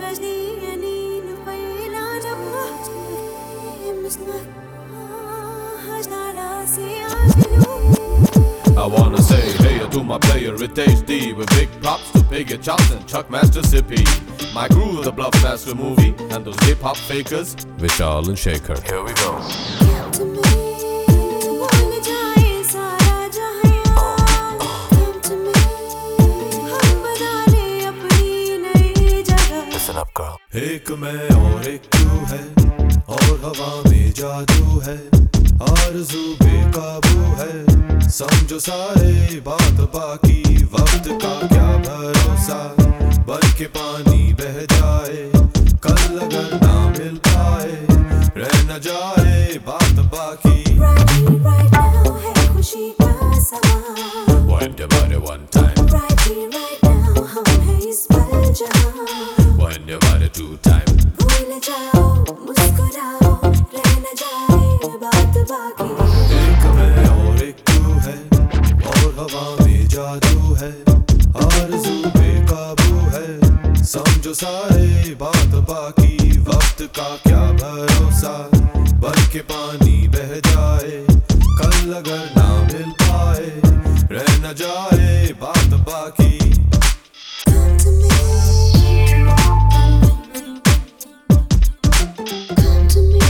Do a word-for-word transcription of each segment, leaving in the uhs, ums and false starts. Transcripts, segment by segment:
I wanna say hey to my player with H D, with big props to Piggy Johnson, Chuck Mississippi, my crew, the Bluff Master movie, and those hip hop fakers, Vishal and Shaker. Here we go. Listen up, girl. एक मैं और एक तू है, और हवा में जादू है, आरज़ू बेकाबू है, समझो सारे बात बाकी, वक्त का क्या भरोसा, बन के पानी बह जाए, कल अगर ना मिल पाए, रह न जाए बात बाकी। Right here, right now है खुशी का समा, Wind your body one time, right here, right now हम हैं इस पल जहाँ, wind your body two time, भूल जाओ मुस्कुराओ, रह न जाए बात बाकी। एक मैं और एक तू है, और हवा में जादू है, आरज़ू बेकाबू है, समझो सारे बात बाकी, वक्त का क्या भरोसा, बन के पानी बह जाए, कल अगर ना मिल पाए, रह न जाए बात बाकी। Come to me, come to me,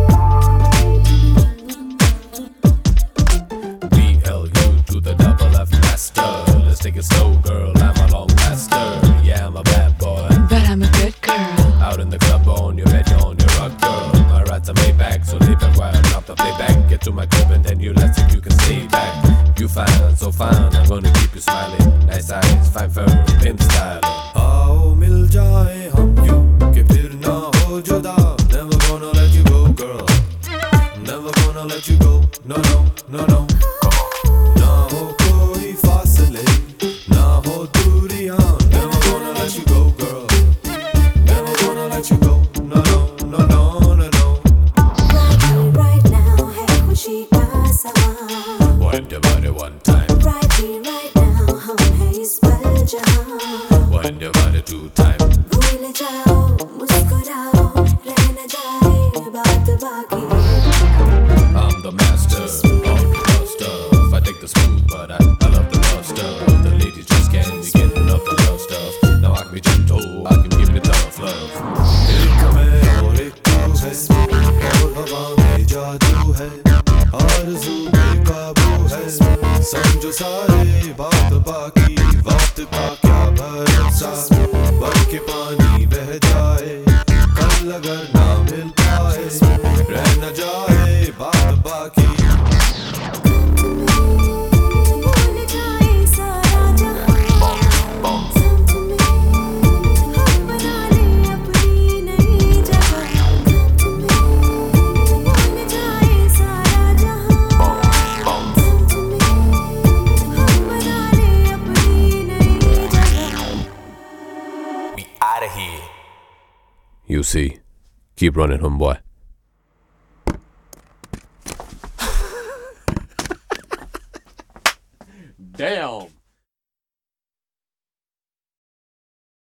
B L U to the double F master. Let's take it slow, girl, I'm a long master. Yeah, I'm a bad boy, But I'm a good girl. out in the club on your bed, on your rock, girl. My rides are made back, so lay back while I drop the playback. Get to my crib and then you let's see if you can stay back. You fine, so fine, I'm gonna keep you smiling. Nice eyes, fine fur, pimp style. आओ मिल जाए हम यूं कि फिर ना हो जुदा, never gonna let you go girl, never gonna let you go, no no no no। ना हो कोई फासले, ना हो दूरियां, never gonna let you go girl, never gonna let you go, no no no no no no। right here, right now है खुशी का समा, Wind your body one time, right here, right now हम हैं इस पल जहाँ, wind your body two time, भूल जाओ मुस्कुराओ, रह न जाए बात बाकी। I'm the master of the love stuff. I take the smooth, but I, I love the love stuff. The ladies just can't be getting enough the love stuff. Now I can be gentle, I can give it tough love. एक मैं और एक तू है, और हवा में जादू है, आरज़ू बेकाबू है, समझो सारे बात बाकी, वक्त का क्या भरोसा, बन के पानी बह जाए, कल अगर ना मिल पाए, रह न जाए बात बाकी। भूल जाए सारा जहाँ, Come to me, हम बना ले अपनी नई जगह, Come to me, भूल जाए सारा जहाँ, Come to me, हम बना ले अपनी नई जगह। We out of here. You see, keep running, homeboy. Damn.